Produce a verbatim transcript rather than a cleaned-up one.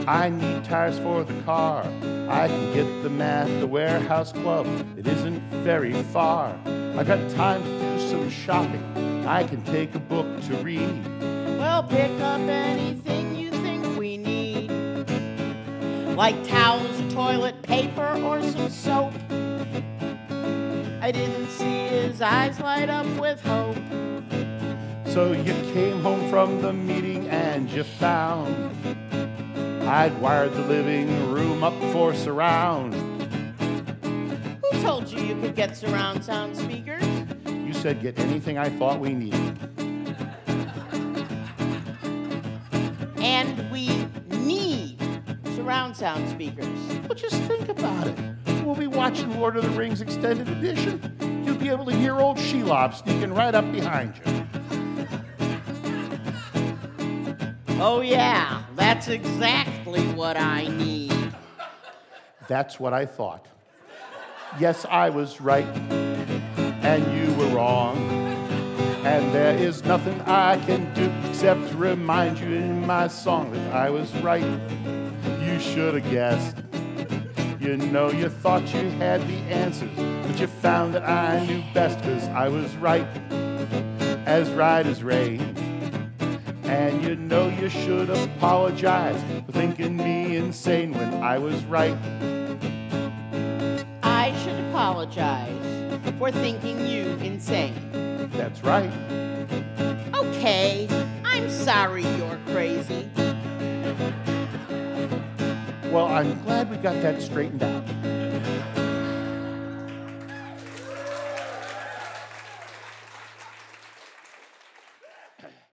I need tires for the car. I can get them at the warehouse club. It isn't very far. I got time to do some shopping. I can take a book to read. Well, pick up anything you think we need, like towels, toilet paper, or some soap. I didn't see his eyes light up with hope. So you came home from the meeting and you found I'd wired the living room up for surround. Who told you you could get surround sound speakers? You said get anything I thought we needed. And we need surround sound speakers. But just think about it. We'll be watching Lord of the Rings Extended Edition. You'll be able to hear old Shelob sneaking right up behind you. Oh yeah, that's exactly what I need. That's what I thought. Yes, I was right, and you were wrong. And there is nothing I can do except to remind you in my song that I was right. You should have guessed. You know, you thought you had the answers, but you found that I knew best, 'cause I was right, as right as rain. And you know you should apologize for thinking me insane when I was right. I should apologize for thinking you insane. That's right. Okay, I'm sorry you're crazy. Well, I'm glad we got that straightened out.